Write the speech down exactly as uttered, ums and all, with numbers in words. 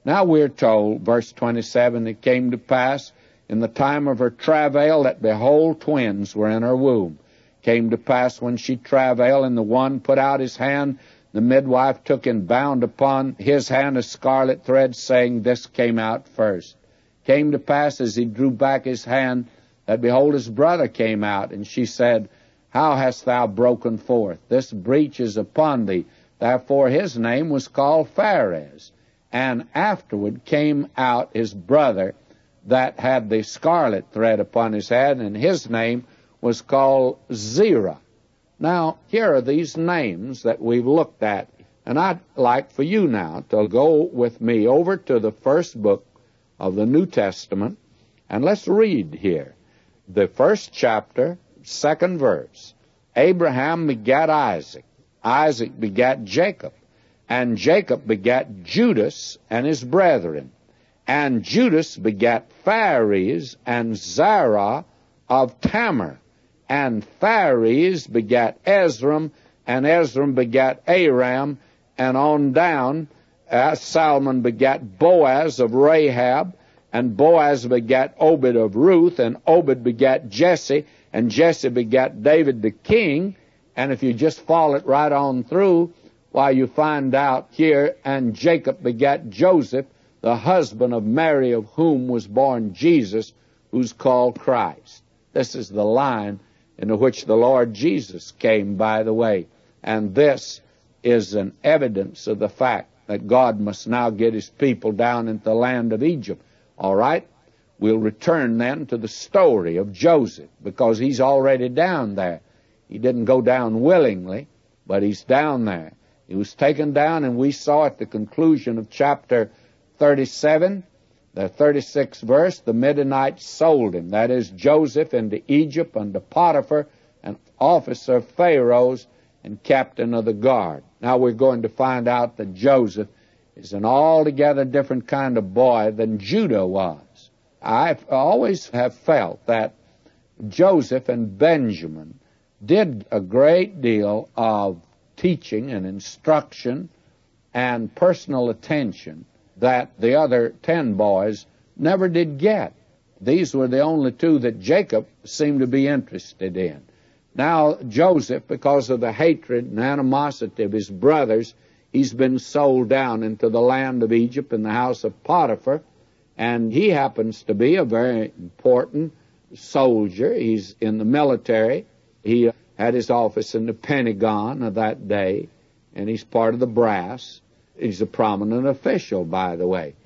Now we're told, verse twenty-seven, it came to pass in the time of her travail that, behold, twins were in her womb. Came to pass when she travailed, and the one put out his hand, the midwife took and bound upon his hand a scarlet thread, saying, This came out first. Came to pass as he drew back his hand, that, behold, his brother came out, and she said, How hast thou broken forth? This breach is upon thee. Therefore his name was called Phares. And afterward came out his brother that had the scarlet thread upon his head, and his name was called Zerah. Now, here are these names that we've looked at, and I'd like for you now to go with me over to the first book of the New Testament, and let's read here. The first chapter, second verse. Abraham begat Isaac. Isaac begat Jacob. And Jacob begat Judas and his brethren. And Judas begat Phares and Zerah of Tamar. And Phares begat Ezram, and Ezram begat Aram, and on down uh, Salmon begat Boaz of Rahab, and Boaz begat Obed of Ruth, and Obed begat Jesse, and Jesse begat David the king. And if you just follow it right on through, why, you find out here, and Jacob begat Joseph, the husband of Mary, of whom was born Jesus, who's called Christ. This is the line into which the Lord Jesus came, by the way. And this is an evidence of the fact that God must now get his people down into the land of Egypt. All right? We'll return then to the story of Joseph, because he's already down there. He didn't go down willingly, but he's down there. He was taken down, and we saw at the conclusion of chapter thirty-seven, the thirty-sixth verse, the Midianites sold him, that is, Joseph, into Egypt under Potiphar, an officer of Pharaoh's and captain of the guard. Now we're going to find out that Joseph is an altogether different kind of boy than Judah was. I always have felt that Joseph and Benjamin did a great deal of teaching and instruction and personal attention that the other ten boys never did get. These were the only two that Jacob seemed to be interested in. Now, Joseph, because of the hatred and animosity of his brothers, he's been sold down into the land of Egypt in the house of Potiphar, and he happens to be a very important soldier. He's in the military. He had his office in the Pentagon of that day, and he's part of the brass. He's a prominent official, by the way.